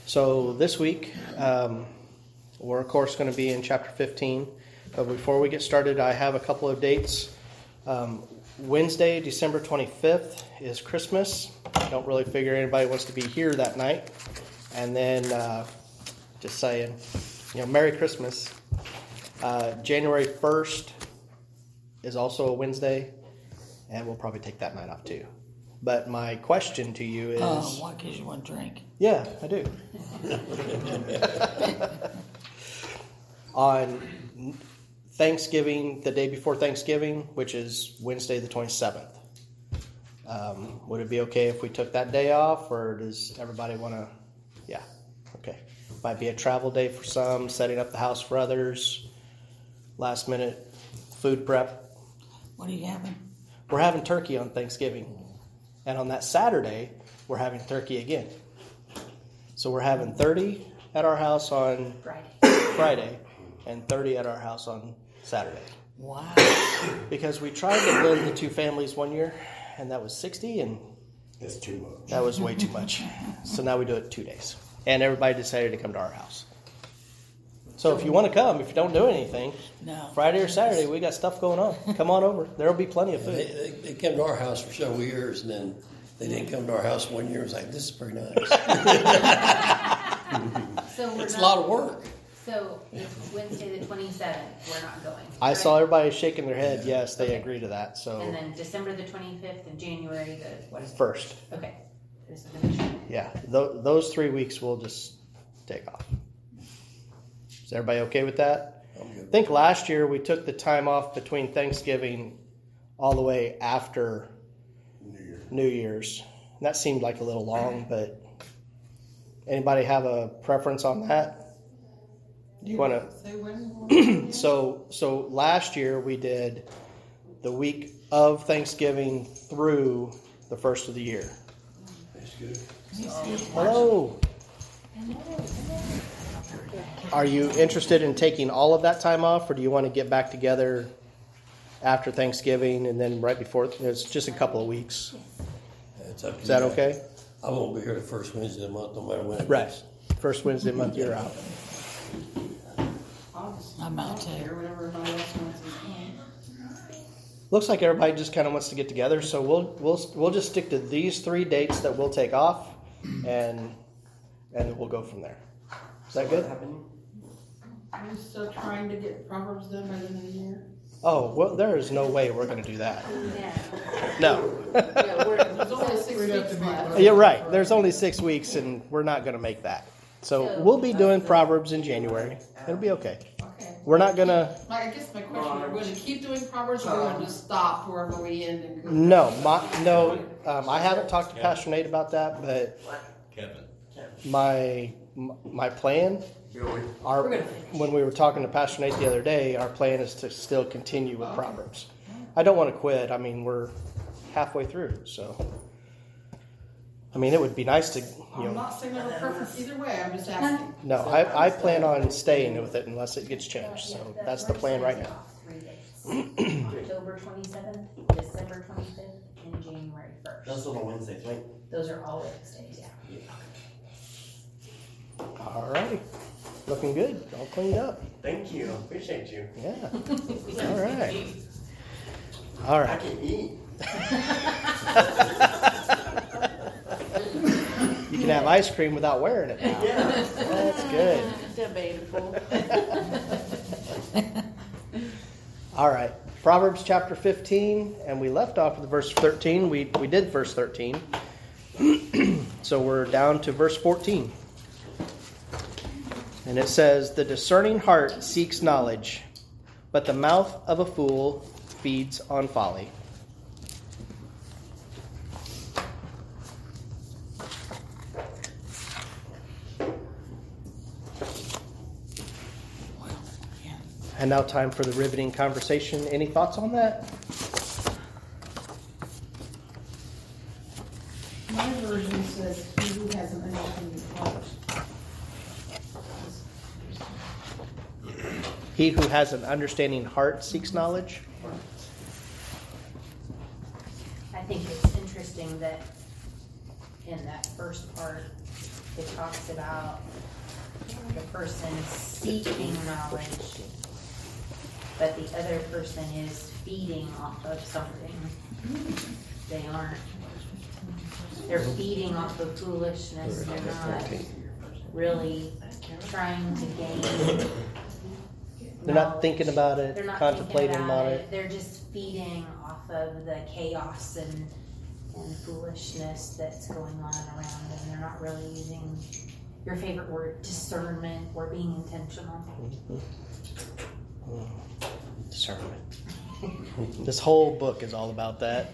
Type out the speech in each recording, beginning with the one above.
So this week, we're of course going to be in chapter 15. But before we get started, I have a couple of dates. Wednesday, December 25th is Christmas. I don't really figure anybody wants to be here that night. And then, just saying, Merry Christmas. January 1st is also a Wednesday, and we'll probably take that night off too. But my question to you is... Oh, why? Because you want to drink? Yeah, I do. On Thanksgiving, the day before Thanksgiving, which is Wednesday the 27th, would it be okay if we took that day off, or does everybody want to... Yeah, okay. Might be a travel day for some, setting up the house for others, last minute food prep. What are you having? We're having turkey on Thanksgiving. And on that Saturday, we're having turkey again. So we're having 30 at our house on Friday and 30 at our house on Saturday. Wow. Because we tried to blend the two families one year, and that was 60, and that's too much. That was way too much. So now we do it 2 days. And everybody decided to come to our house. So if you want to come, if you don't do anything, Friday or Saturday, we got stuff going on. Come on over. There'll be plenty of food. They came to our house for several years, and then they didn't come to our house one year. It was like, this is pretty nice. It's a lot of work. So it's Wednesday the 27th. We're not going. I saw everybody shaking their head. Yes, they agree to that. So. And then December the 25th and January the what is it? 1st. Okay. This is the mission. Yeah, those 3 weeks we'll just take off. Is everybody okay with that? I think last year we took the time off between Thanksgiving all the way after New Year's. And that seemed like a little long, but anybody have a preference on that? Do you want to? So last year we did the week of Thanksgiving through the first of the year. That's good. Hello. Are you interested in taking all of that time off, or do you want to get back together after Thanksgiving and then right before? It's just a couple of weeks. It's up to Is that okay? I won't be here the first Wednesday of the month, no matter when it is. Right. First Wednesday of the month, you're out. I'm out too. Looks like everybody just kind of wants to get together, so we'll just stick to these 3 dates that we'll take off, and we'll go from there. Is that good? Are you still trying to get Proverbs done by the end of the year? Oh, well, there is no way we're going to do that. No. There's only 6 weeks left. You're right. There's only 6 weeks, and we're not going to make that. So we'll be doing Proverbs in January. It'll be okay. Okay. We're not going to... I guess my question, are we going to keep doing Proverbs, or are we going to just stop wherever we end? And go? No. I haven't talked to Pastor Nate about that, but my plan... when we were talking to Pastor Nate the other day, our plan is to still continue with Proverbs. I don't want to quit. I mean, we're halfway through, so I mean, it would be nice to, I'm not saying I have a preference either way. I'm just asking. No, I plan on staying with it unless it gets changed. So that's the plan right now. 3 days. October 27th, December 25th, and January 1st. Those are on Wednesdays, right? Those are all Wednesdays. Yeah. All righty. Looking good. All cleaned up. Thank you. Appreciate you. Yeah. All right. All right. I can eat. You can have ice cream without wearing it now. Yeah. That's good. Debatable. All right. Proverbs chapter 15, and we left off with verse 13. We did verse 13. So we're down to verse 14. And it says, "The discerning heart seeks knowledge, but the mouth of a fool feeds on folly." And now time for the riveting conversation. Any thoughts on that? My version says, "He who has an understanding heart." He who has an understanding heart seeks knowledge. I think it's interesting that in that first part, it talks about the person seeking knowledge, but the other person is feeding off of something. They aren't. They're feeding off of foolishness. They're not really trying to gain. They're not thinking about it, They're not contemplating thinking about on it. They're just feeding off of the chaos and foolishness that's going on around them. They're not really using your favorite word, discernment, or being intentional. Discernment. This whole book is all about that.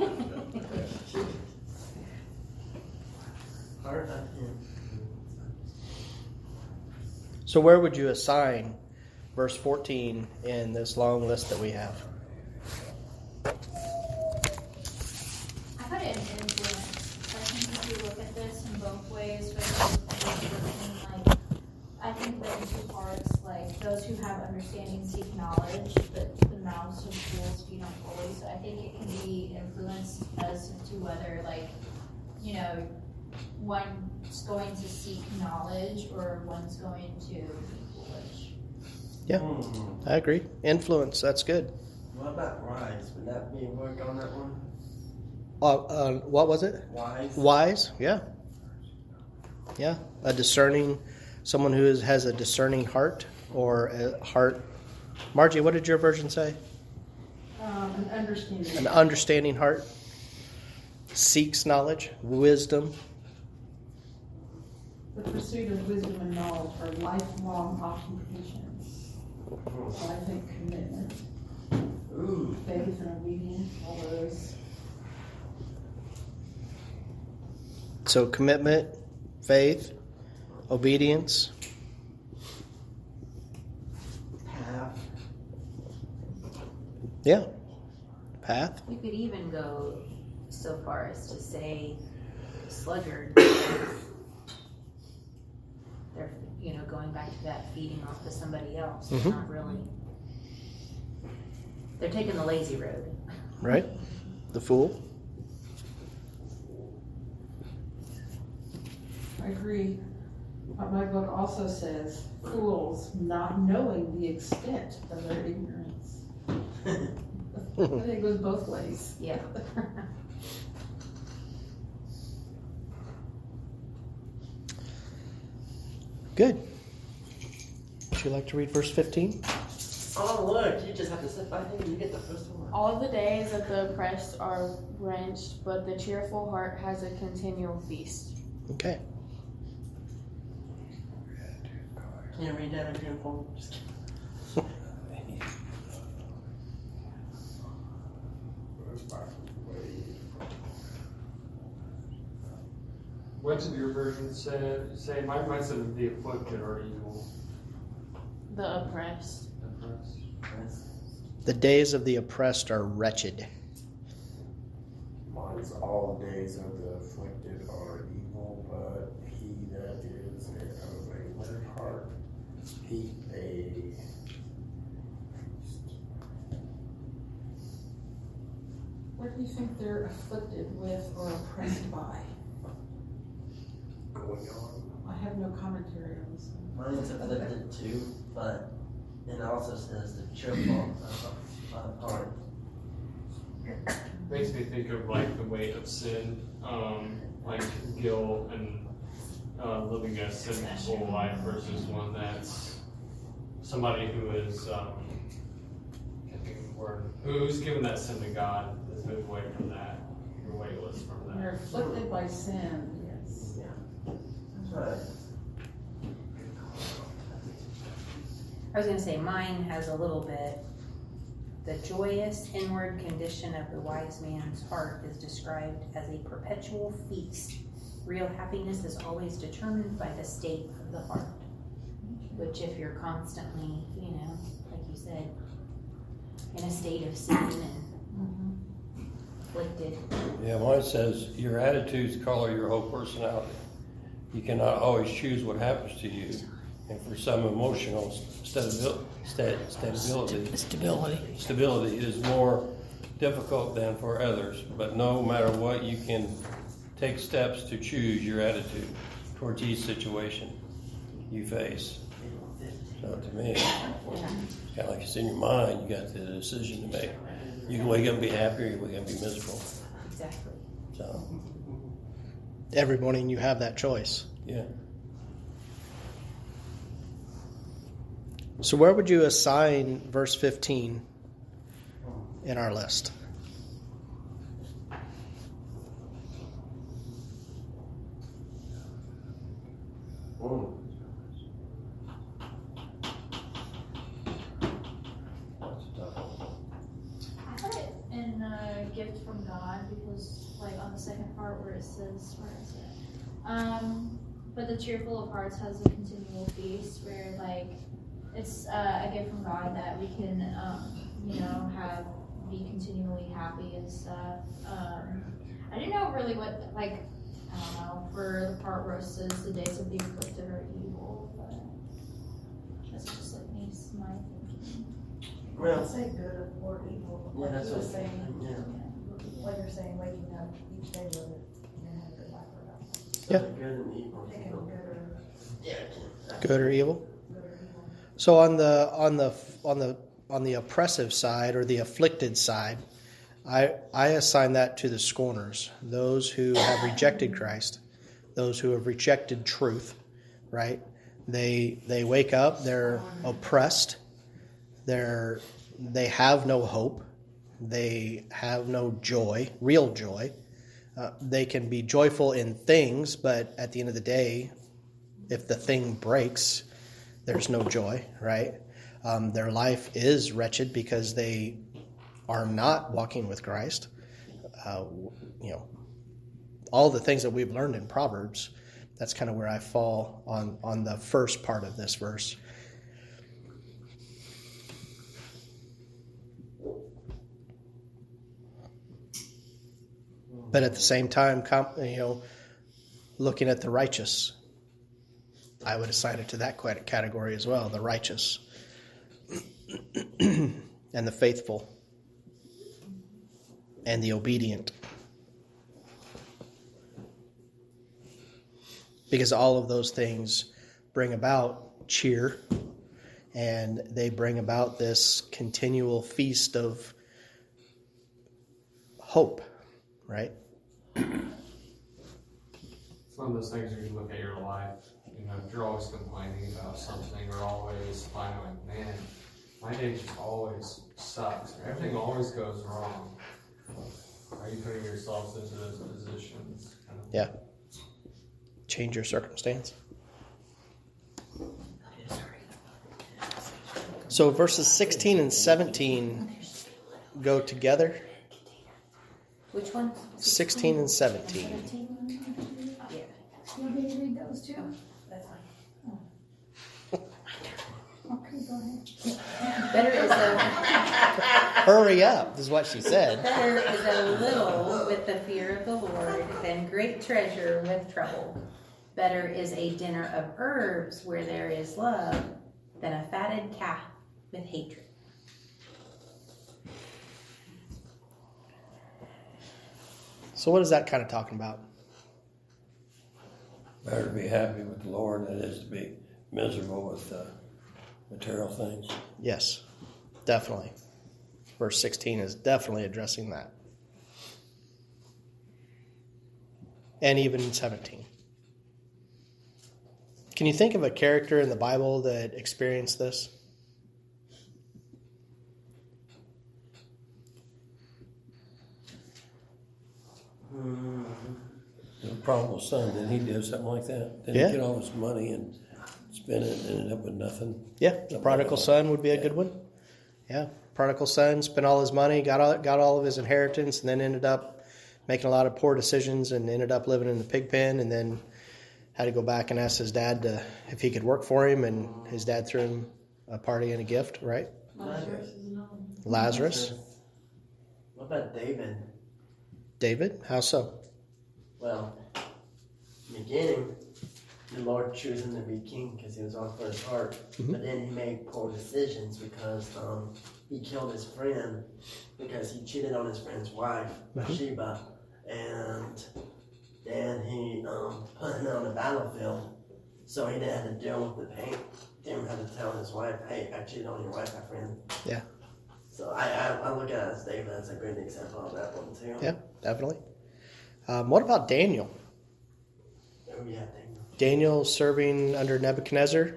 So where would you assign verse 14 in this long list that we have? I put it in influence. I think if you look at this in both ways, I think that in two parts, like those who have understanding seek knowledge, but the mouths of fools feed on bullies. So I think it can be influenced as to whether, like, you know, one's going to seek knowledge or one's going to be foolish. Yeah, I agree. Influence, that's good. What about wise? Would that be a word on that one? What was it? Wise? Wise, yeah. Yeah, a discerning, someone who has a discerning heart or a heart. Margie, what did your version say? An understanding. An understanding heart. Seeks knowledge, wisdom. The pursuit of wisdom and knowledge are lifelong occupations. So I think commitment, Ooh. faith, and obedience, all those. So commitment, faith, obedience. Path. Yeah. Path. You could even go so far as to say sluggard. They're, you know, going back to that feeding off to somebody else. They're not really. They're taking the lazy road. Right? The fool. I agree. But my book also says fools not knowing the extent of their ignorance. I think it goes both ways. Yeah. Good. Would you like to read verse 15? Oh, look, you just have to sit by him and you get the first one. All the days of the oppressed are wrenched, but the cheerful heart has a continual feast. Okay. Can you read that again for me? Just kidding. What did your version say? Mine said the afflicted are evil. The oppressed. The days of the oppressed are wretched. Mine's all the days of the afflicted are evil, but he that is of a withered heart, he a. What do you think they're afflicted with or oppressed by? Going on. I have no commentary on this one. Mine's afflicted too, but it also says the cheerful heart. Makes me think of like the weight of sin, like guilt and living a sinful life versus one that's somebody who is can't think of the word, who's given that sin to God, has moved away from that, you're weightless from that. They're afflicted by sin, yes. Yeah. That's right. I was going to say mine has a little bit. The joyous inward condition of the wise man's heart is described as a perpetual feast. Real happiness is always determined by the state of the heart. Which if you're constantly, you know, like you said, in a state of sin and afflicted. Yeah, mine says your attitudes color your whole personality. You cannot always choose what happens to you. And for some emotional stability is more difficult than for others. But no matter what, you can take steps to choose your attitude. towards each situation you face. So to me, kind of like it's in your mind, you got the decision to make. You can wake up and be happy, or you wake up and be miserable. Exactly. So, Every morning you have that choice. yeah. So where would you assign verse 15 in our list? I put it in a gift from God because, like, on the second part where it says, where is it? But the cheerful of hearts has a continual feast, where, like, it's a gift from God that we can, be continually happy and stuff. I didn't know really what, like, I don't know, for the part where it says the days of the afflicted are evil, but that's just like me, my thinking. Well, Say good or evil, yeah, like that's you were what saying, yeah. like you're saying, waking up each day with it, and then have a good life or not. Yeah. Good and evil. Taking good or Yeah. Good or evil? good or evil. So on the oppressive side or the afflicted side, I assign that to the scorners, those who have rejected Christ, those who have rejected truth, right? They wake up, they're oppressed, they have no hope, they have no joy, real joy. They can be joyful in things, but at the end of the day, if the thing breaks, there's no joy, right? Their life is wretched because they are not walking with Christ. All the things that we've learned in Proverbs, that's kind of where I fall on the first part of this verse. But at the same time, looking at the righteous, I would assign it to that category as well, the righteous and the faithful and the obedient. Because all of those things bring about cheer, and they bring about this continual feast of hope, right? It's one of those things where you look at your life, if you're always complaining about something or always finding like, man, my day just always sucks. Everything always goes wrong. Are you putting yourselves into those positions? Yeah. Change your circumstance. So verses 16 and 17 go together. Which one? 16 and 17. Yeah. You want me to read those too? That's fine. Okay, go ahead. Hurry up, is what she said. Better is a little with the fear of the Lord than great treasure with trouble. Better is a dinner of herbs where there is love than a fatted calf with hatred. So what is that kind of talking about? Better to be happy with the Lord than it is to be miserable with material things. Yes, definitely. Verse 16 is definitely addressing that. And even in 17. Can you think of a character in the Bible that experienced this? The prodigal son, didn't he do something like that? Didn't he get all his money and spend it and ended up with nothing? Yeah, the prodigal son would be a good one. Yeah, prodigal son spent all his money, got all of his inheritance, and then ended up making a lot of poor decisions and ended up living in the pig pen, and then had to go back and ask his dad if he could work for him, and his dad threw him a party and a gift, right? Lazarus. What about David? David? How so? Well, in the beginning, the Lord chose him to be king because he was on for his heart. Mm-hmm. But then he made poor decisions because he killed his friend because he cheated on his friend's wife, Bathsheba. And and he put him on the battlefield, so he didn't have to deal with the pain. Didn't have to tell his wife, "Hey, I cheated on your wife, my friend." Yeah. So I look at it as David as a good example of that one too. Yeah, definitely. What about Daniel? Oh yeah, Daniel. Daniel serving under Nebuchadnezzar,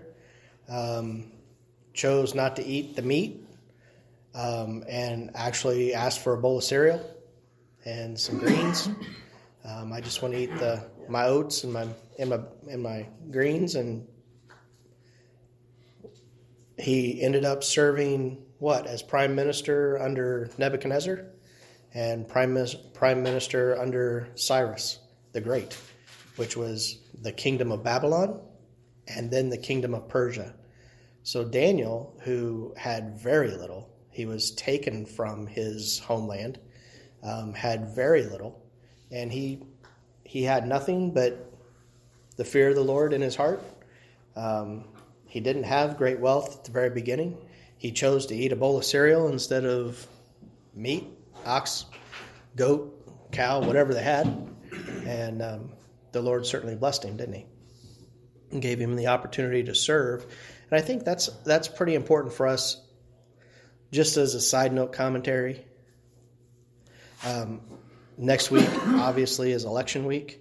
chose not to eat the meat, and actually asked for a bowl of cereal and some greens. I just want to eat my oats and my greens, and he ended up serving as prime minister under Nebuchadnezzar and prime minister under Cyrus the Great, which was the kingdom of Babylon and then the kingdom of Persia. So Daniel, who had very little, he was taken from his homeland, had very little, and he had nothing but the fear of the Lord in his heart. He didn't have great wealth at the very beginning. He chose to eat a bowl of cereal instead of meat, ox, goat, cow, whatever they had. And the Lord certainly blessed him, didn't he? And gave him the opportunity to serve. And I think that's pretty important for us, just as a side note commentary. Next week, obviously, is election week.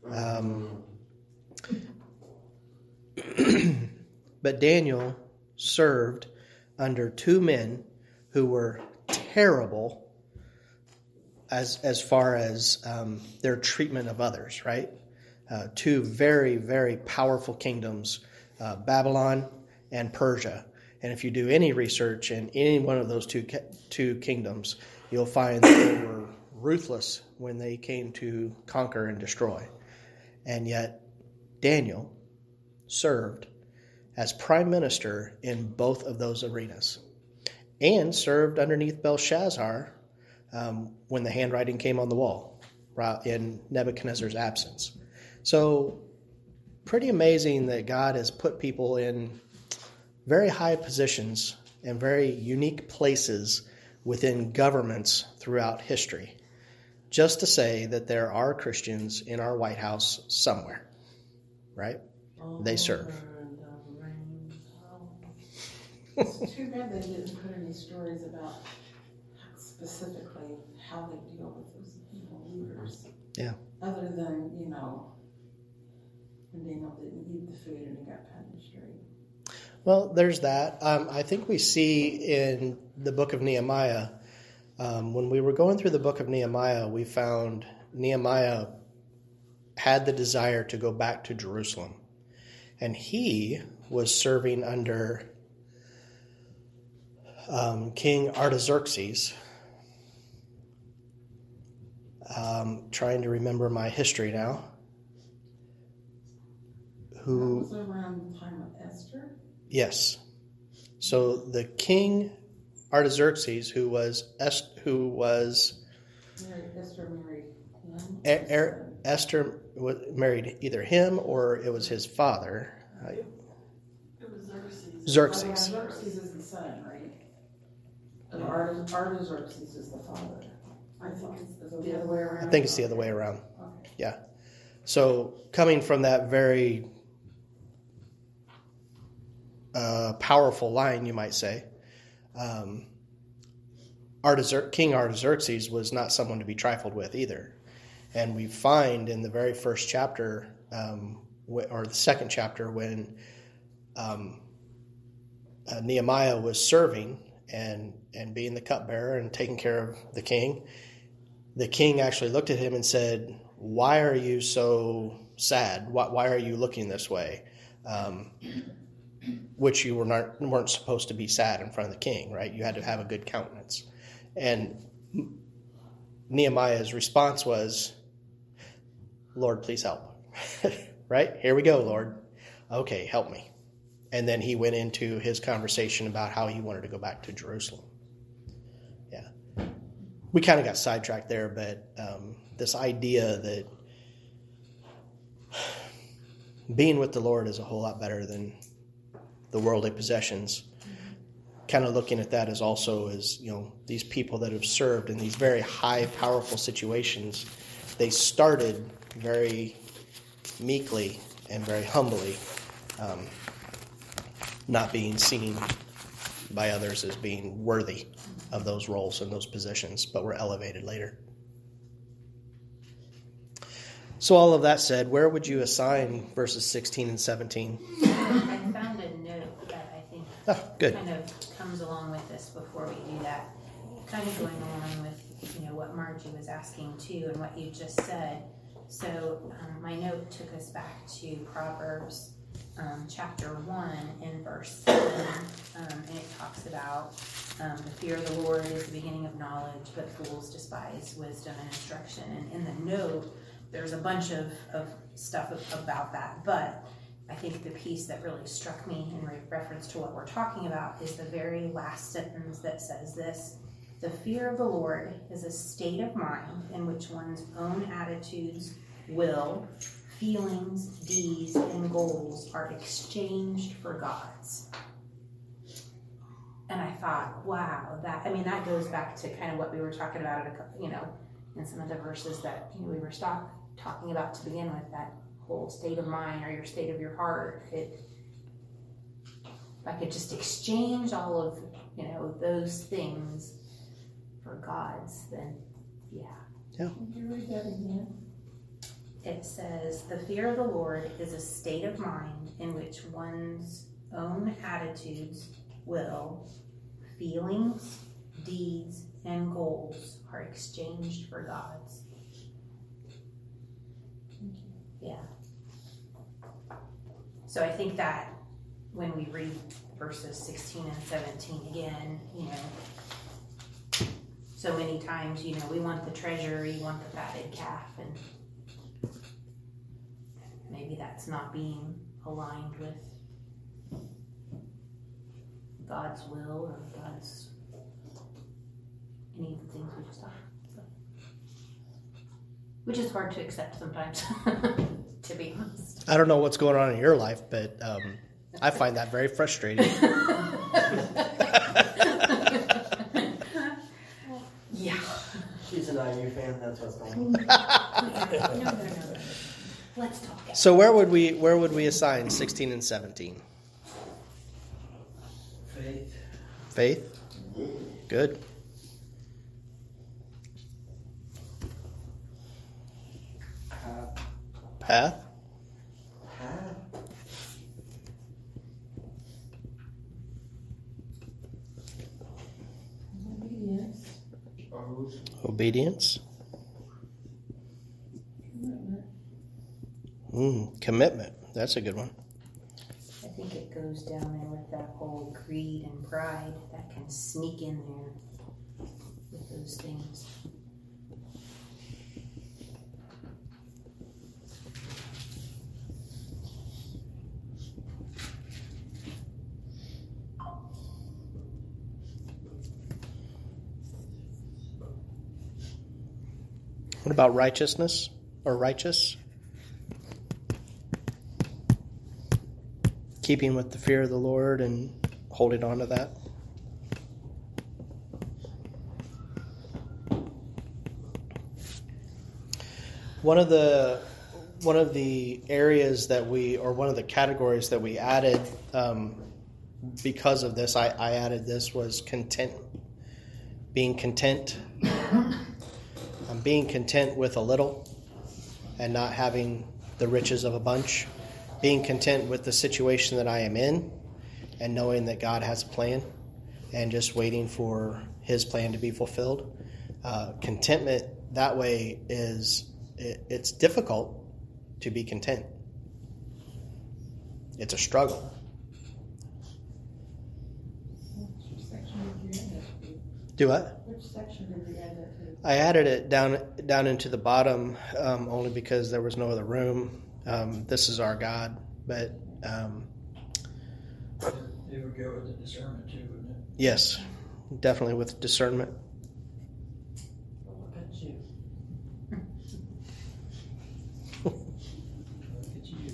But Daniel served under two men who were terrible as far as their treatment of others, right? Two very, very powerful kingdoms, Babylon and Persia. And if you do any research in any one of those two kingdoms, you'll find that they were ruthless when they came to conquer and destroy. And yet Daniel served as prime minister in both of those arenas, and served underneath Belshazzar when the handwriting came on the wall in Nebuchadnezzar's absence. So pretty amazing that God has put people in very high positions and very unique places within governments throughout history, just to say that there are Christians in our White House somewhere, right? They serve. It's too bad they didn't put any stories about specifically how they deal with those leaders. Yeah. Other than, when Daniel didn't eat the food and he got punished, right? Well, there's that. I think we see in the book of Nehemiah, when we were going through the book of Nehemiah, we found Nehemiah had the desire to go back to Jerusalem. And he was serving under King Artaxerxes. Trying to remember my history now. That was around the time of Esther? Yes. So the king Artaxerxes, who was Esther married him. Esther married either him or it was his father. It was Xerxes. Xerxes. Xerxes is the son, right? And Artaxerxes is the father. I think it's the other way around. I think it's the other way around. Okay. Yeah. So coming from that very powerful line, you might say, King Artaxerxes was not someone to be trifled with either. And we find in the very first chapter, or the second chapter, when Nehemiah was serving and being the cupbearer and taking care of the king actually looked at him and said, "Why are you so sad? Why are you looking this way?" Which you weren't supposed to be sad in front of the king, right? You had to have a good countenance. And Nehemiah's response was, "Lord, please help." Right? Here we go, Lord. Okay, help me. And then he went into his conversation about how he wanted to go back to Jerusalem. Yeah. We kind of got sidetracked there, but this idea that being with the Lord is a whole lot better than the worldly possessions. Kind of looking at that as also as, these people that have served in these very high, powerful situations, they started very meekly and very humbly, not being seen by others as being worthy of those roles and those positions, but were elevated later. So all of that said, where would you assign verses 16 and 17? I found a note that I think Good. kind of comes along with this before we do that. Kind of going along with, what Margie was asking too and what you just said. So my note took us back to Proverbs chapter 1 and verse 7. And it talks about the fear of the Lord is the beginning of knowledge, but fools despise wisdom and instruction. And in the note, there's a bunch of stuff about that, but I think the piece that really struck me in reference to what we're talking about is the very last sentence that says this: the fear of the Lord is a state of mind in which one's own attitudes, will, feelings, deeds, and goals are exchanged for God's. And I thought, wow, that goes back to kind of what we were talking about, in some of the verses that we were talking about to begin with, that whole state of mind or your state of your heart. If I could just exchange all of, those things for God's, then yeah. Would you read that again? It says, the fear of the Lord is a state of mind in which one's own attitudes, will, feelings, deeds, and goals are exchanged for God's. Yeah. So I think that when we read verses 16 and 17 again, so many times, we want the treasure, we want the fatted calf, and maybe that's not being aligned with God's will or God's any of the things we just talked about. Which is hard to accept sometimes, to be honest. I don't know what's going on in your life, but I find that very frustrating. Yeah. She's an IU fan, that's what's going on. No. Let's talk. So where would we assign 16 and 17? Faith? Good. Path? Obedience. Commitment. That's a good one. I think it goes down there with that whole greed and pride that can sneak in there with those things. What about righteousness or righteous? Keeping with the fear of the Lord and holding on to that. One of the areas that one of the categories that we added because of this, I added this was content. Being content. Being content with a little and not having the riches of a bunch. Being content with the situation that I am in and knowing that God has a plan and just waiting for His plan to be fulfilled. Contentment that way it's difficult to be content. It's a struggle. Which section did you add that to? Do what? Which section did you add that to? I added it down into the bottom only because there was no other room. This is our God, but it would go with the discernment too, wouldn't it? Yes, definitely with discernment. Look at you. Look at you.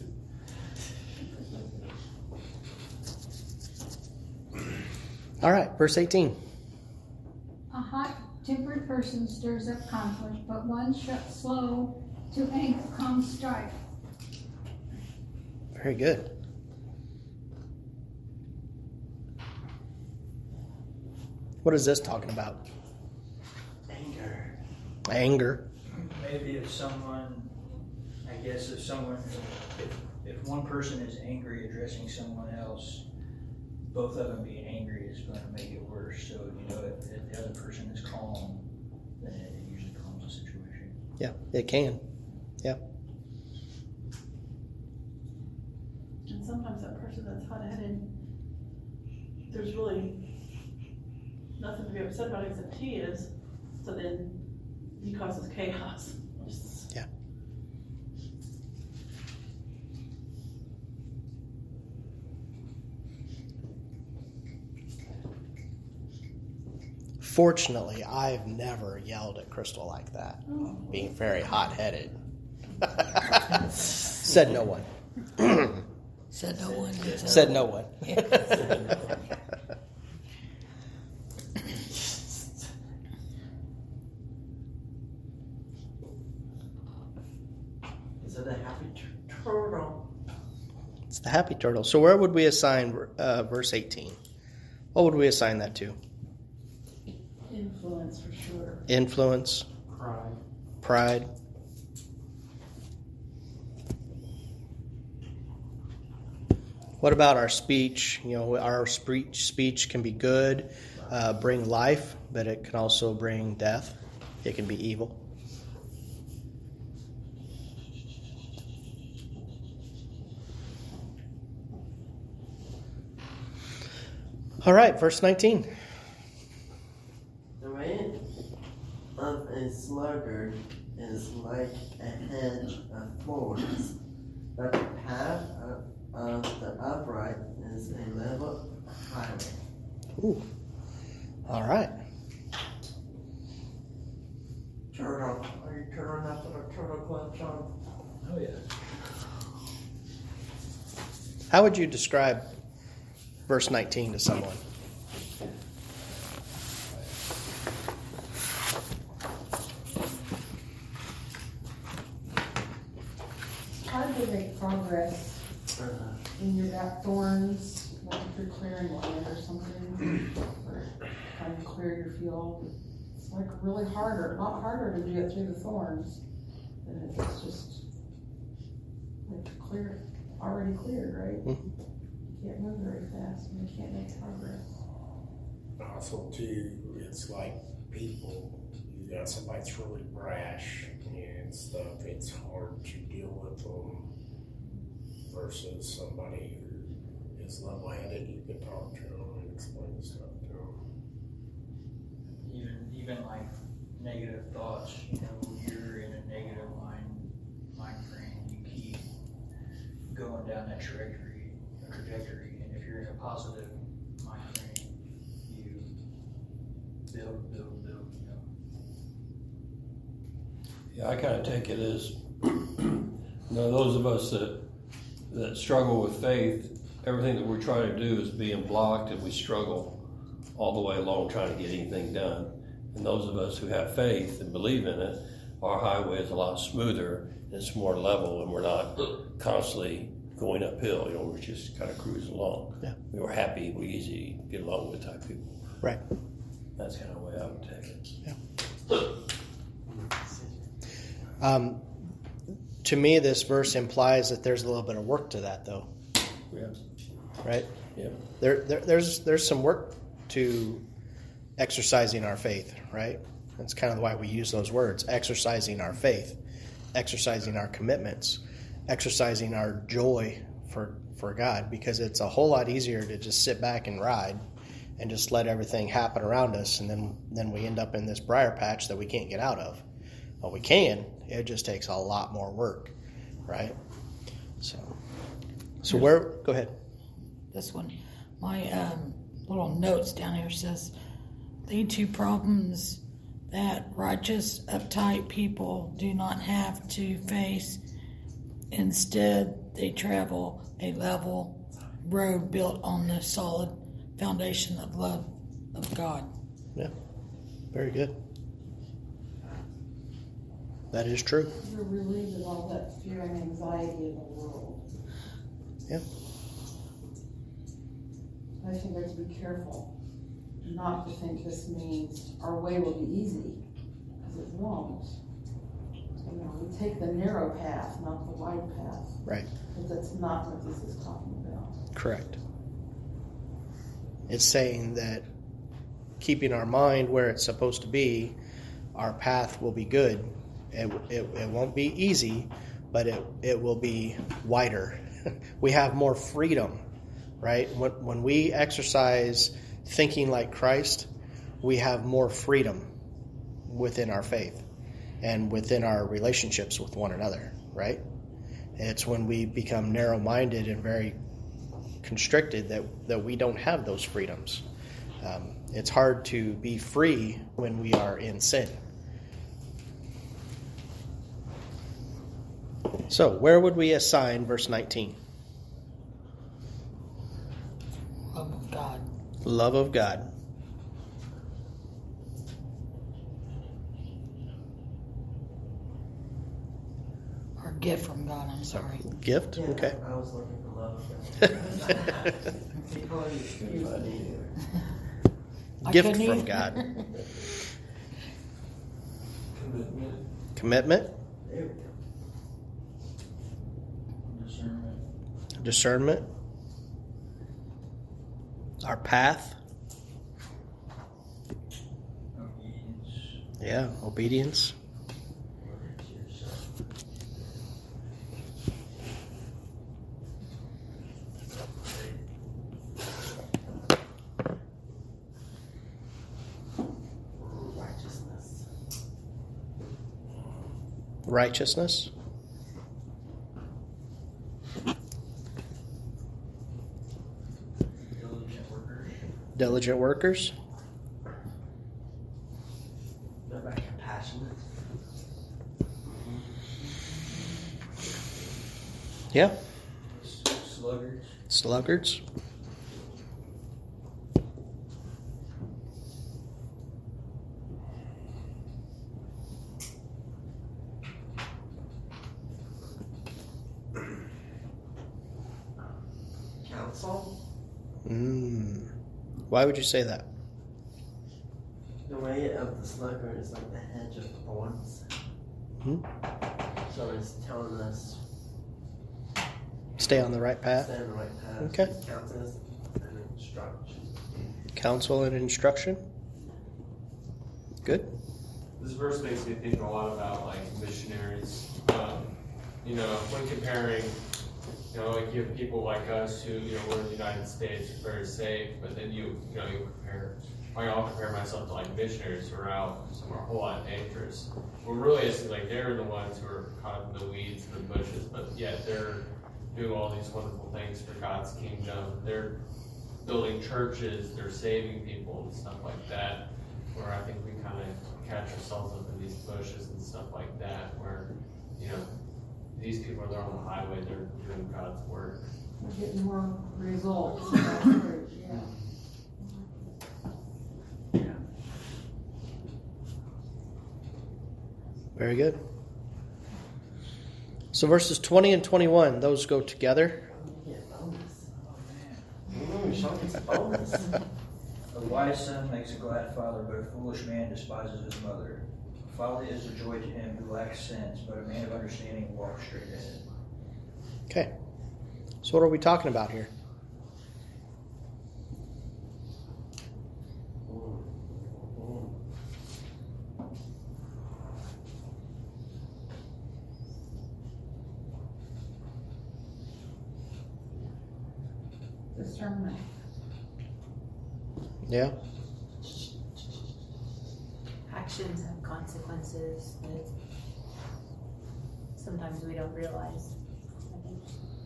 All right, verse 18. A hot-tempered person stirs up conflict, but one slow To anger comes strife. Very good. What is this talking about? Anger. Anger. Maybe if someone, I guess if one person is angry addressing someone else, both of them being angry is going to make it worse. So, if the other person is calm, then it usually calms the situation. Yeah, it can. Yeah. And sometimes that person that's hot-headed, there's really nothing to be upset about except he is. So then he causes chaos. Yeah. Fortunately, I've never yelled at Crystal like that, being very hot-headed. Said no one. Said no one. Said no one. Is it a happy turtle? It's the happy turtle. So where would we assign verse 18? What would we assign that to? Influence for sure. Influence. Pride. What about our speech? Our speech can be good, bring life, but it can also bring death. It can be evil. All right, verse 19. The way of a sluggard is like a hedge of thorns, but the path of the upright is a level highway. Ooh. All right. Turtle. Are you turtling up with a turtle clutch on? Oh, yeah. How would you describe verse 19 to someone? It's hard to make progress when you've got thorns, like if you're clearing land or something, or trying to clear your field. It's like really a lot harder to do it through the thorns than if it's just like already cleared, right? Mm-hmm. You can't move very fast and you can't make progress. Also, too, it's like people. You got somebody that's really brash and stuff. It's hard to deal with them versus somebody who is level-headed. You can talk to them and explain stuff to them. Even like negative thoughts, you're in a negative mind frame, you keep going down that trajectory, and if you're in a positive mind frame, you build. Yeah, I kind of take it as, those of us that struggle with faith, everything that we're trying to do is being blocked, and we struggle all the way along trying to get anything done. And those of us who have faith and believe in it, our highway is a lot smoother, it's more level, and we're not constantly going uphill. We're just kind of cruising along. Yeah. We were happy, we easy to get along with type people. Right. That's kind of the way I would take it. Yeah. To me, this verse implies that there's a little bit of work to that, though. Yeah. Right? Yeah. There's some work to exercising our faith, right? That's kind of why we use those words. Exercising our faith, exercising our commitments, exercising our joy for God, because it's a whole lot easier to just sit back and ride and just let everything happen around us, and then we end up in this briar patch that we can't get out of. Well, we can. It just takes a lot more work, right? So go ahead. This one, my little notes down here says, lead to problems that righteous, uptight people do not have to face. Instead, they travel a level road built on the solid foundation of love of God. Yeah, very good. That is true. You're relieved of all that fear and anxiety of the world. Yeah. I think we have to be careful not to think this means our way will be easy, because it won't. You know, we take the narrow path, not the wide path. Right. Because that's not what this is talking about. Correct. It's saying that keeping our mind where it's supposed to be, our path will be good. It won't be easy, but it will be wider. We have more freedom, right? When we exercise thinking like Christ, we have more freedom within our faith and within our relationships with one another, right? It's when we become narrow-minded and very constricted that we don't have those freedoms. It's hard to be free when we are in sin. So, where would we assign verse 19? Love of God. Love of God. Or gift from God, I'm sorry. Gift? Yeah, Okay. I was looking for love. Gift couldn't from either. God. Commitment. Commitment. There we go. Discernment. Discernment. Our path. Obedience. Yeah, obedience. Righteousness. Righteousness. Diligent workers. Diligent workers. What about compassionate? Yeah. Sluggards. Sluggards. Counsel? Why would you say that? The way of the sluggard is like the hedge of thorns. Hmm? So it's telling us Stay on the right path. stay on the right path. Okay. Counsel is an instruction. Counsel and instruction. Good. This verse makes me think a lot about like missionaries. You know, when comparing, you know, like you have people like us who, you know, we're in the United States, we're very safe, but then you compare. I'll compare myself to like missionaries who are out somewhere a whole lot dangerous. Well, really, it's like they're the ones who are caught in the weeds and the bushes, but yet they're doing all these wonderful things for God's kingdom. They're building churches, they're saving people and stuff like that. Where I think we kind of catch ourselves up in these bushes and stuff like that, where, you know, these people are there on the highway, they're doing God's work. We're getting more results. Yeah. Very good. So verses 20 and 21, those go together. Yeah, bonus. Sean gets a bonus. A wise son makes a glad father, but a foolish man despises his mother. Folly is a joy to him who lacks sense, but a man of understanding walks straight ahead. Okay. So what are we talking about here? Discernment. Yeah. Actions have consequences that sometimes we don't realize. I think.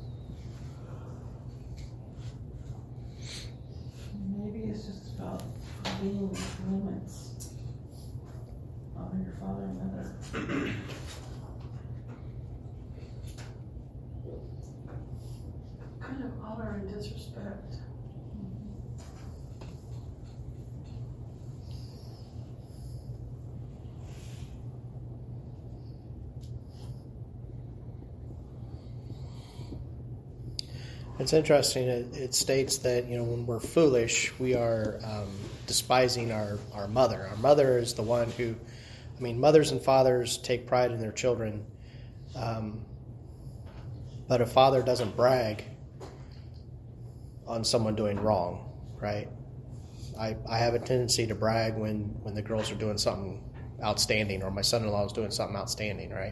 Maybe it's just about being limits. Honor your father and mother. Kind of honor and disrespect. It's interesting. It states that when we're foolish, we are despising our mother. Our mother is the one who, mothers and fathers take pride in their children, but a father doesn't brag on someone doing wrong, right? I have a tendency to brag when the girls are doing something outstanding, or my son-in-law is doing something outstanding, right?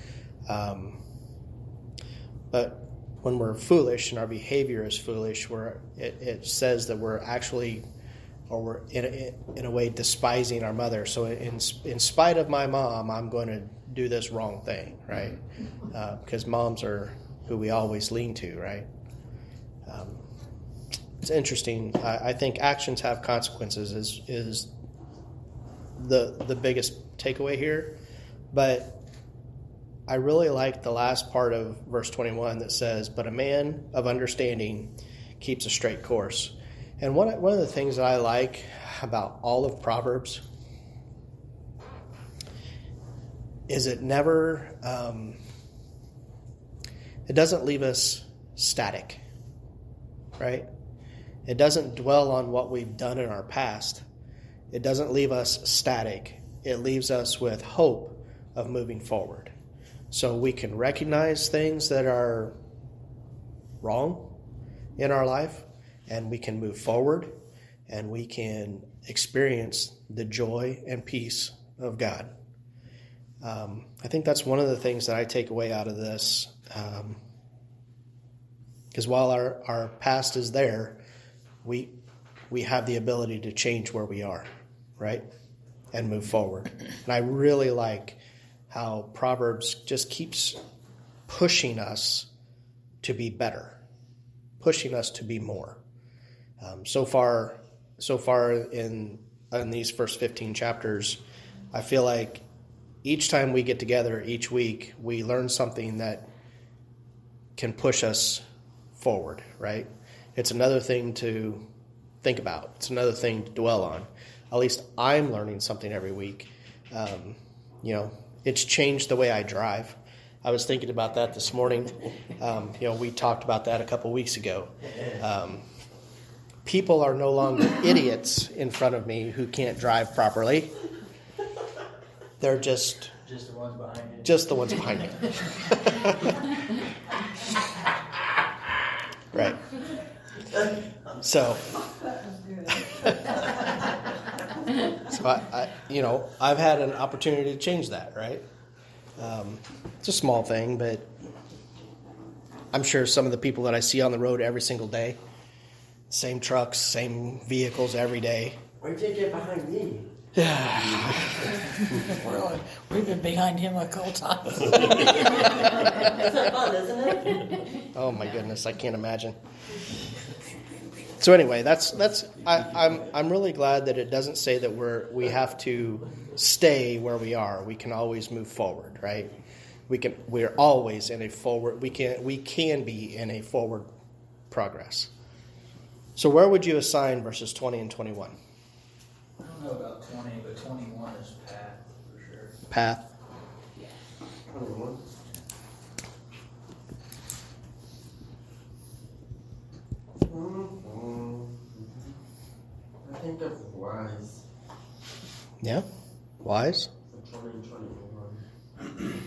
But when we're foolish and our behavior is foolish, it says that we're actually, or we're in a way despising our mother. So in spite of my mom, I'm going to do this wrong thing, right? Because moms are who we always lean to, right? It's interesting. I think actions have consequences is the biggest takeaway here. But I really like the last part of verse 21 that says, "But a man of understanding keeps a straight course." And one of the things that I like about all of Proverbs is it never, it doesn't leave us static, right? It doesn't dwell on what we've done in our past. It doesn't leave us static. It leaves us with hope of moving forward. So we can recognize things that are wrong in our life, and we can move forward, and we can experience the joy and peace of God. I think that's one of the things that I take away out of this, because while our past is there, we have the ability to change where we are, right, and move forward. And I really like how Proverbs just keeps pushing us to be better, pushing us to be more. So far in these first 15 chapters, I feel like each time we get together each week, we learn something that can push us forward, right? It's another thing to think about. It's another thing to dwell on. At least I'm learning something every week. It's changed the way I drive. I was thinking about that this morning. We talked about that a couple weeks ago. People are no longer idiots in front of me who can't drive properly. They're just the ones behind you. Just the ones behind me. Right. So I've had an opportunity to change that, right? It's a small thing, but I'm sure some of the people that I see on the road every single day, same trucks, same vehicles every day. Why'd you get behind me? We've been behind him a couple times. It's fun, isn't it? Oh my goodness, I can't imagine. So anyway, I'm really glad that it doesn't say that we have to stay where we are. We can always move forward, right? We're always in a forward. We can be in a forward progress. So where would you assign verses 20 and 21? I don't know about 20, but 21 is path for sure. Path. 21. I think of wise. Yeah, wise. For 20 and 21.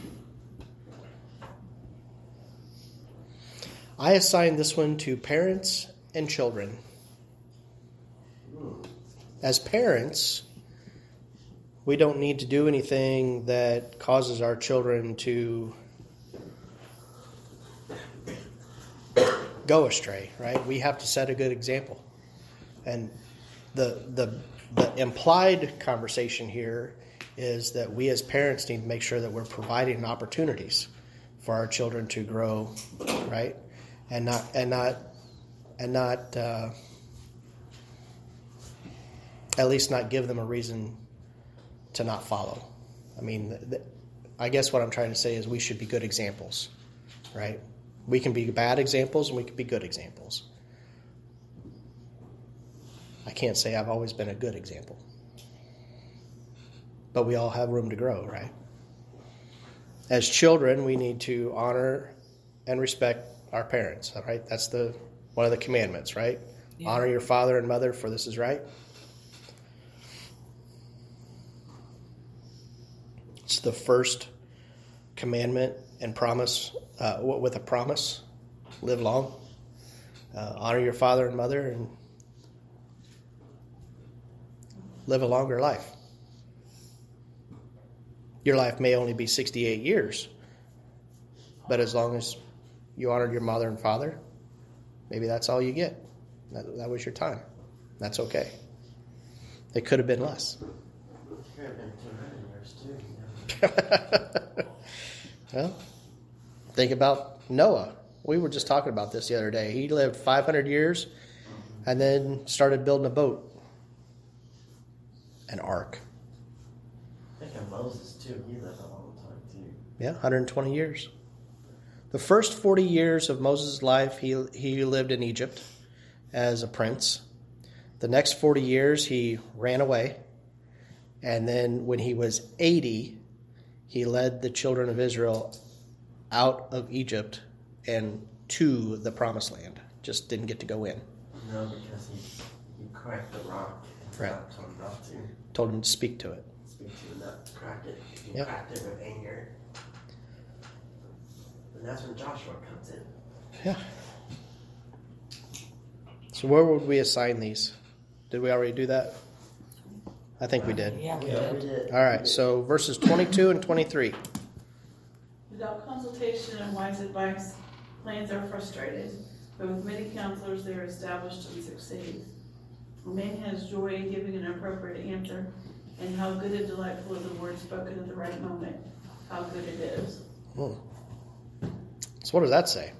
I assign this one to parents and children. As parents, we don't need to do anything that causes our children to go astray, right? We have to set a good example. And the implied conversation here is that we as parents need to make sure that we're providing opportunities for our children to grow, right? And not at least not give them a reason to not follow. I mean, I guess what I'm trying to say is we should be good examples, right? We can be bad examples and we can be good examples. I can't say I've always been a good example. But we all have room to grow, right? As children, we need to honor and respect our parents, all right? That's one of the commandments, right? Yeah. Honor your father and mother, for this is right. It's the first commandment and promise, with a promise. Live long. Honor your father and mother and live a longer life. Your life may only be 68 years, but as long as you honored your mother and father, maybe that's all you get. That was your time. That's okay. It could have been less. Could have been 200 years too. Well, think about Noah. We were just talking about this the other day. He lived 500 years and then started building a boat. An ark. Think of Moses too. He lived a long time too. Yeah, 120 years. The first 40 years of Moses' life, he lived in Egypt as a prince. The next 40 years, he ran away. And then when he was 80, he led the children of Israel out of Egypt and to the promised land. Just didn't get to go in. No, because he cracked the rock. Right. God told him not to. Told him to speak to it. Speak to it, not crack it. He Yep. cracked it with anger. And that's when Joshua comes in. Yeah. So where would we assign these? Did we already do that? I think we did. Yeah, we Yeah, did. we did. All right, so verses 22 and 23. Without consultation and wise advice, plans are frustrated, but with many counselors they are established and succeed. A man has joy in giving an appropriate answer, and how good and delightful is a word spoken at the right moment. How good it is. So what does that say?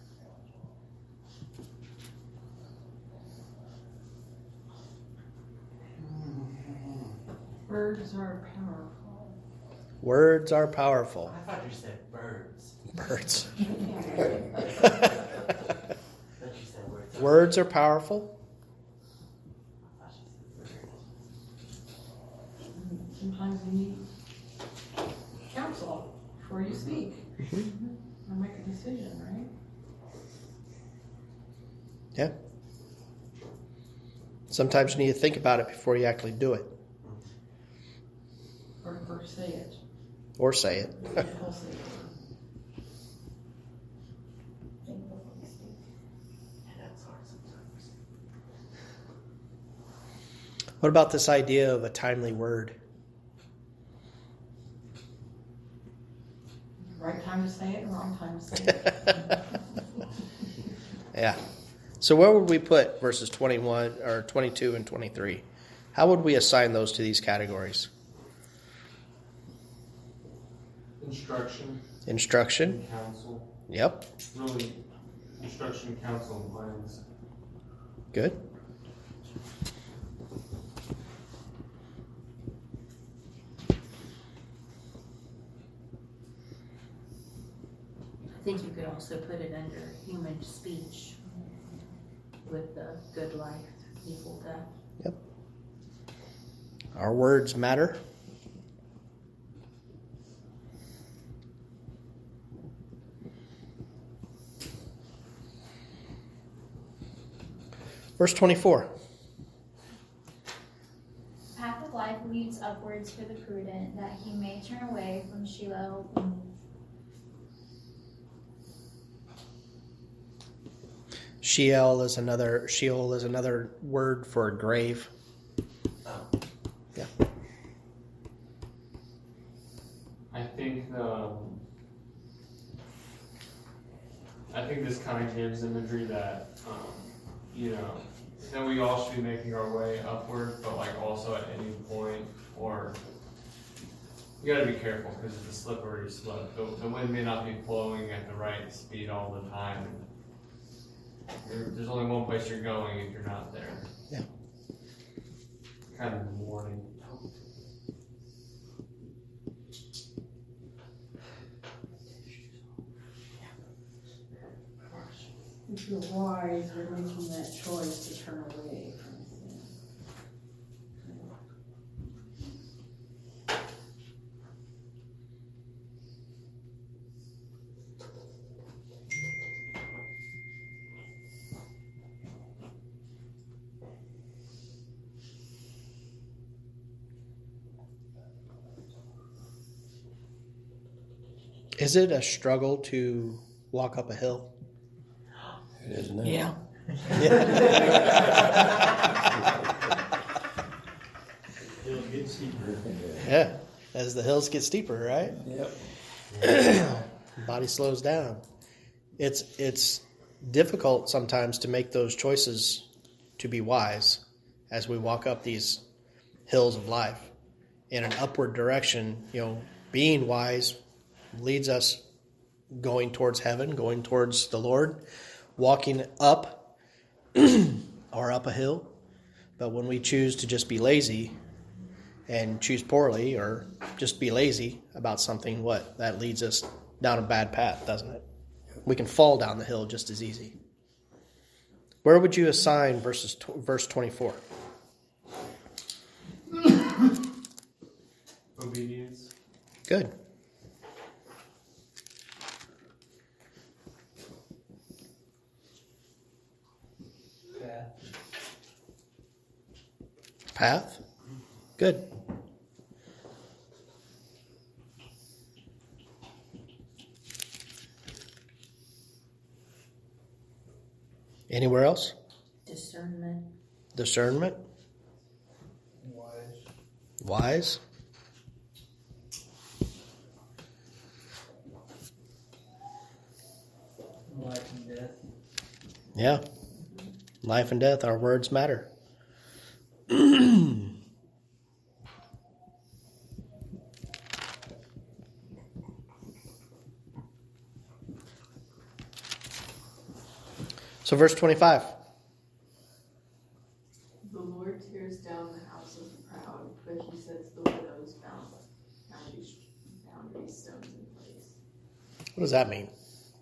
Words are powerful. Words are powerful. I thought you said birds. Birds. I thought you said words. Words are powerful. I thought you said birds. Sometimes you need counsel before you speak. Or make a decision, right? Yeah. Sometimes you need to think about it before you actually do it. Or say it. Or say it. People say it. And that's hard sometimes. What about this idea of a timely word? Right time to say it, wrong time to say it. Yeah. So where would we put verses 21 or 22 and 23? How would we assign those to these categories? Instruction. Instruction. And counsel. Yep. Really, instruction, counsel, and plans. Good. I think you could also put it under human speech with the good life, evil death. Yep. Our words matter. Verse 24. The path of life leads upwards for the prudent, that he may turn away from Sheol. Sheol is another word for a grave. Oh. Yeah. I think this kind of gives imagery that that we all should be making our way upward, but like also at any point, or you got to be careful because it's a slippery slope. The wind may not be blowing at the right speed all the time. There's only one place you're going if you're not there. Yeah. Kind of warning. If you're wise, you're making that choice to turn away from sin. Is it a struggle to walk up a hill? It is now. Yeah. Yeah, as the hills get steeper, right? Yep. Body slows down. It's difficult sometimes to make those choices to be wise as we walk up these hills of life in an upward direction. Being wise leads us going towards heaven, going towards the Lord, walking up or up a hill. But when we choose to just be lazy and choose poorly or just be lazy about something, that leads us down a bad path, doesn't it? We can fall down the hill just as easy. Where would you assign verse 24? Obedience. Good. Path? Good. Anywhere else? Discernment. Discernment? Wise? Life and death. Yeah. Life and death, our words matter. So verse 25. The Lord tears down the house of the proud, but he sets the widow's boundary stones in place. What does that mean?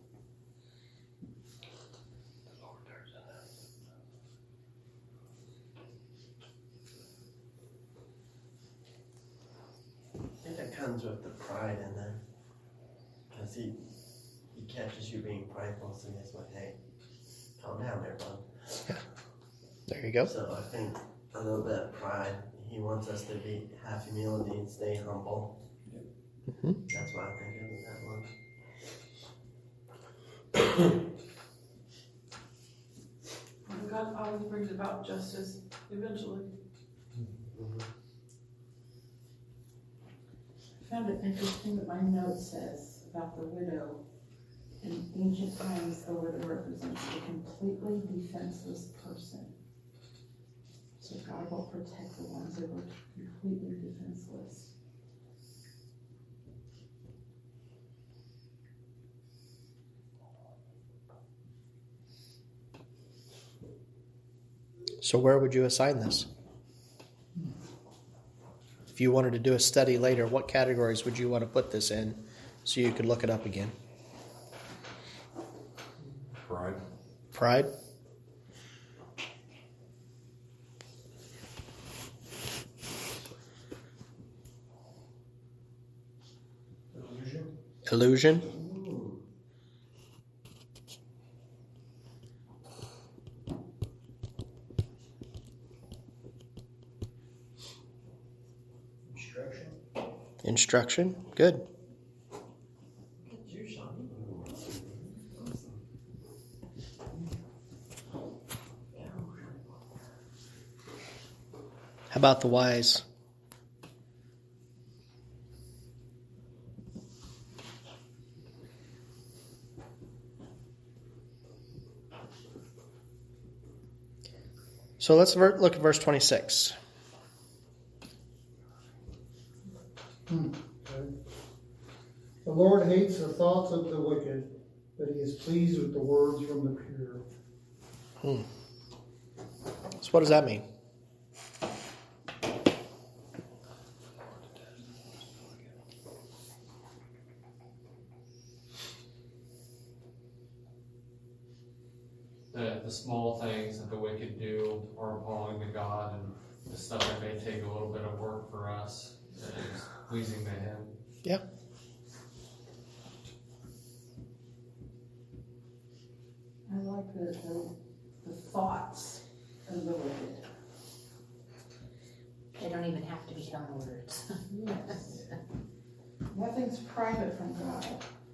I think that comes with the pride in there. Because he catches you being prideful, so he's like, hey, calm down there, bud. Yeah. There you go. So I think a little bit of pride. He wants us to have humility and stay humble. Mm-hmm. That's what I think of in that one. And God always brings about justice eventually. I found it interesting that my note says about the widow in ancient times, the widow represents a completely defenseless person. So God will protect the ones that were completely defenseless. So where would you assign this? If you wanted to do a study later, what categories would you want to put this in so you could look it up again? Pride. Pride? Illusion? Instruction? Good. How about the wise? So let's look at verse 26. The Lord hates the thoughts of the wicked, but he is pleased with the words from the pure. So what does that mean? The small things that the wicked do are appalling to God, and the stuff that may take a little bit of work for us that is pleasing to Him. Yeah. I like the thoughts of the wicked. They don't even have to become words. Yes. Nothing's private from God.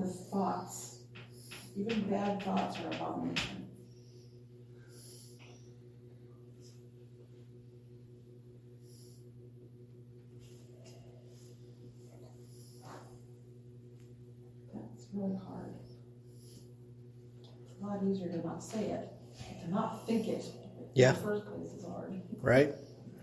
his thoughts, even bad thoughts, are abomination. That's really hard. It's a lot easier to not say it, but to not think it. Yeah. In the first place is hard. Right?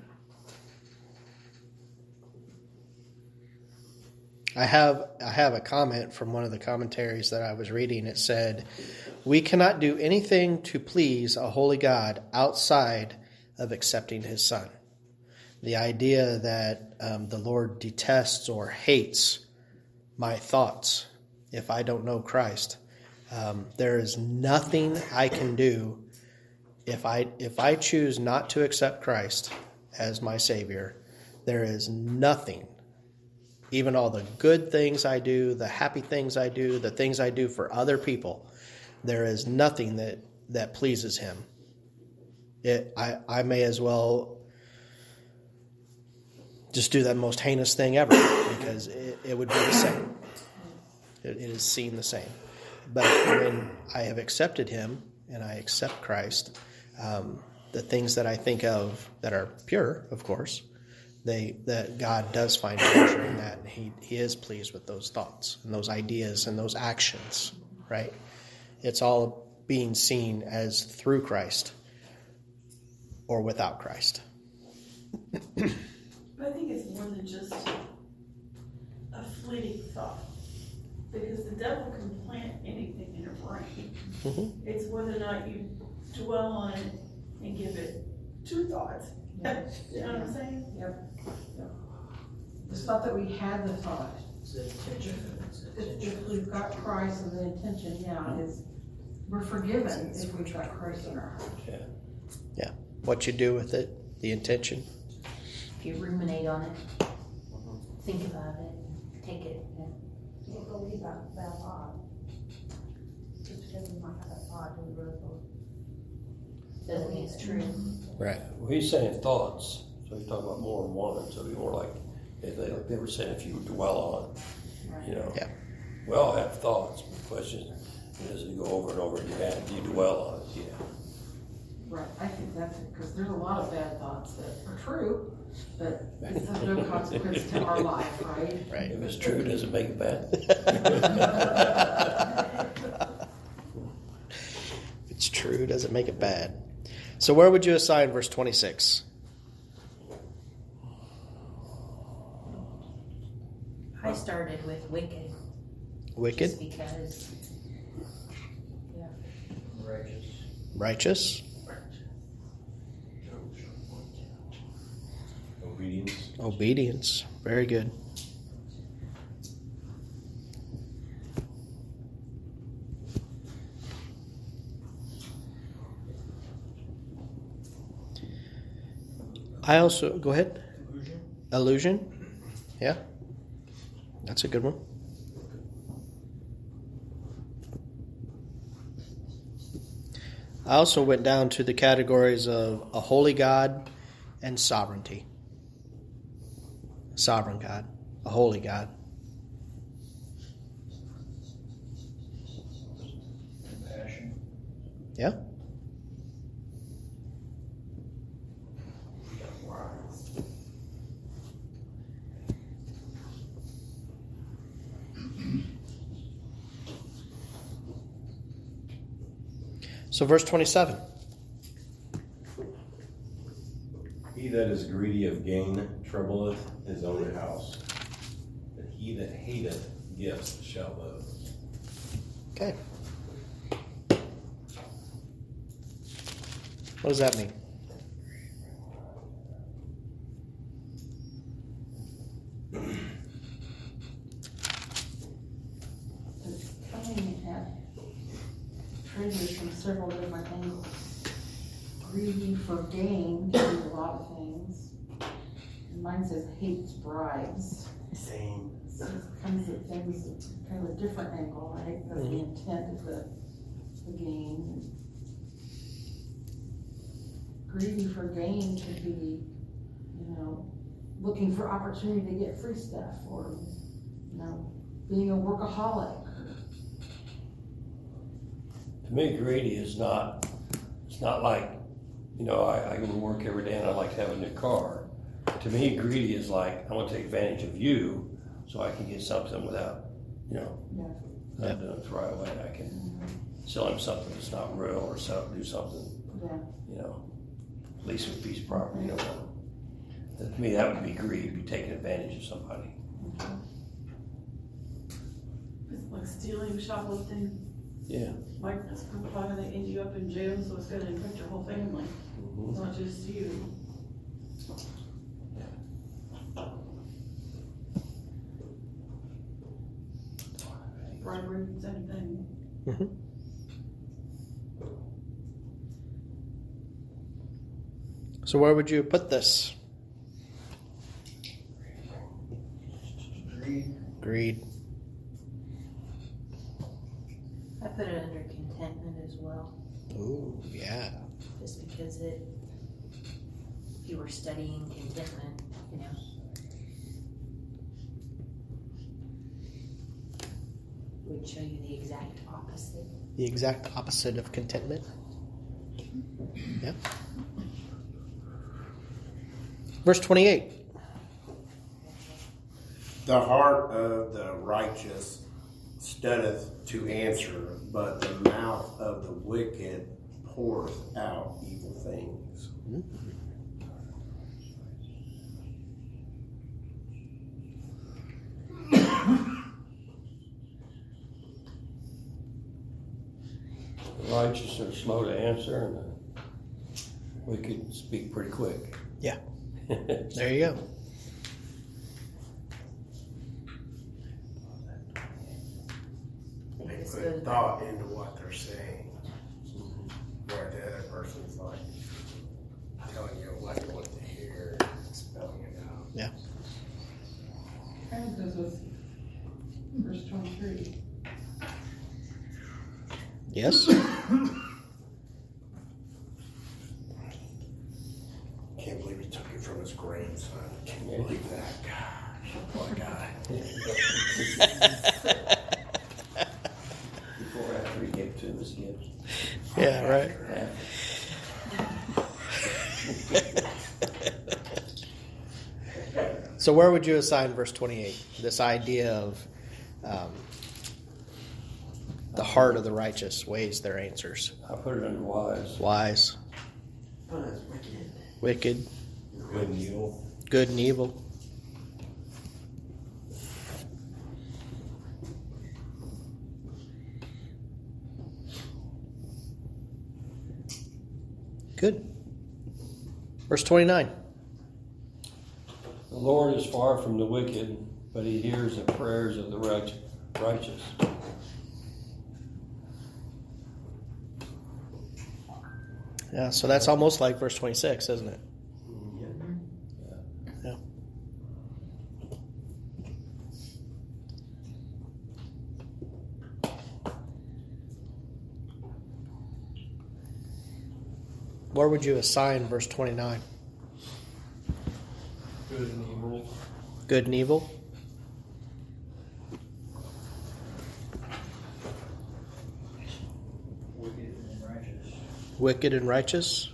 I have a comment from one of the commentaries that I was reading. It said, "We cannot do anything to please a holy God outside of accepting his Son." The idea that the Lord detests or hates my thoughts if I don't know Christ. There is nothing I can do if I choose not to accept Christ as my Savior. There is nothing. Even all the good things I do, the happy things I do, the things I do for other people, there is nothing that pleases him. I may as well just do that most heinous thing ever, because it would be the same. It is seen the same. But when I have accepted him and I accept Christ, the things that I think of that are pure, of course, that God does find pleasure in that, and he is pleased with those thoughts and those ideas and those actions, right? It's all being seen as through Christ or without Christ. But I think it's more than just a fleeting thought, because the devil can plant anything in your brain. Mm-hmm. It's whether or not you dwell on it and give it two thoughts. You know what I'm saying? Yep. It's not that we had the thought. It's the intention. If we've got Christ and the intention, is we're forgiven if we've got Christ in our heart. Yeah. What you do with it, the intention. If you ruminate on it, think about it, take it. You don't believe that thought. Just because you might have that thought, you really Doesn't mean it's true. Right. Well, he's saying thoughts, so he's talking about more than one. So it'd be more like they were saying if you dwell on, Yeah. We all have thoughts. But the question is, you go over and over in your head, do you dwell on it? Yeah. Right, I think that's it, because there's a lot of bad thoughts that are true, but it's of no consequence to our life, right? Right. If it's true, does it make it bad? If it's true, does it make it bad? So where would you assign verse 26? I started with wicked. Wicked? Just because, Righteous? Obedience. Very good. I also, go ahead. Illusion. Yeah. That's a good one. I also went down to the categories of a holy God and sovereignty. Sovereign God, a holy God. Compassion. Yeah. So verse 27. He that is greedy of gain troubleth his own house, but he that hateth gifts shall live. Okay. What does that mean? It's coming at triggers from several different angles. Greedy for gain can do a lot of things. And mine says hates bribes. Same. So it comes at things kind of a different angle, right? That's the intent of the gain. Greedy for gain could be, looking for opportunity to get free stuff, or, being a workaholic, To me, greedy is not, it's not like, you know, I go to work every day and I like to have a new car. To me, greedy is like, I want to take advantage of you so I can get something without, you know, not doing it the right way. I can sell him something that's not real or do something, you know, lease a piece of property, you know. To me, that would be greed, be taking advantage of somebody. It's like stealing, shoplifting. Yeah. Like that's why they end you up in jail, so it's going to affect your whole family, not just you. Bribery, same thing. Mm-hmm. So where would you put this? Greed. I put it under contentment as well. Ooh, yeah. Just because if you were studying contentment, you know. Would show you the exact opposite. The exact opposite of contentment. Yeah. Verse 28. The heart of the righteous studieth to answer, but the mouth of the wicked poureth out evil things. The righteous are slow to answer, and the wicked speak pretty quick. Yeah. There you go. They put thought into what they're saying, where the other person's like telling you what you want to hear and spelling it out. Yeah. Kind of goes with verse 23. Yes. Can't believe he took it from his grandson. Can't believe that. Gosh, poor guy. Before or after he gave it to him as a gift. Yeah, right. So where would you assign verse 28? This idea of the heart of the righteous weighs their answers. I put it under wise. Wise. Wicked. Good and evil. Good and evil. Good. Verse 29. The Lord is far from the wicked, but he hears the prayers of the righteous. Yeah, so that's almost like verse 26, isn't it? Yeah. Where would you assign verse 29? Good and evil. Good and evil? Wicked and righteous. Wicked and righteous?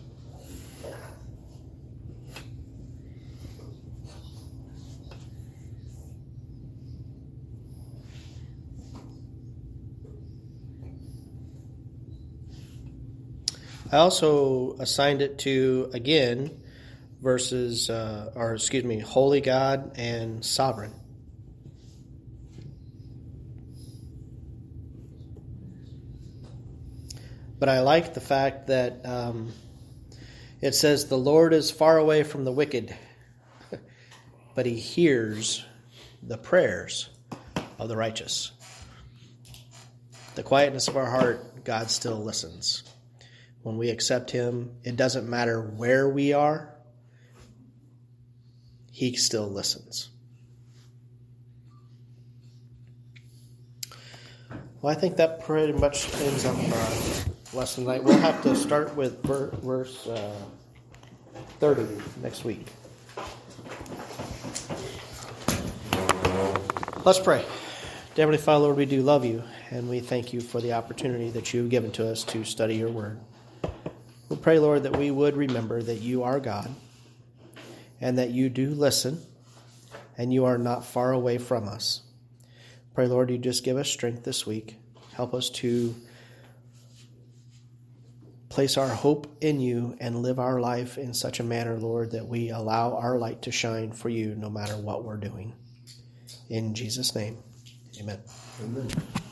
I also assigned it to, again, holy God and sovereign. But I like the fact that it says the Lord is far away from the wicked, but he hears the prayers of the righteous. The quietness of our heart, God still listens. When we accept him, it doesn't matter where we are, he still listens. Well, I think that pretty much ends up our lesson tonight. We'll have to start with verse 30 next week. Let's pray. Dear Heavenly Father, Lord, we do love you, and we thank you for the opportunity that you've given to us to study your word. We pray, Lord, that we would remember that you are God and that you do listen and you are not far away from us. Pray, Lord, you just give us strength this week. Help us to place our hope in you and live our life in such a manner, Lord, that we allow our light to shine for you no matter what we're doing. In Jesus' name, amen. Amen.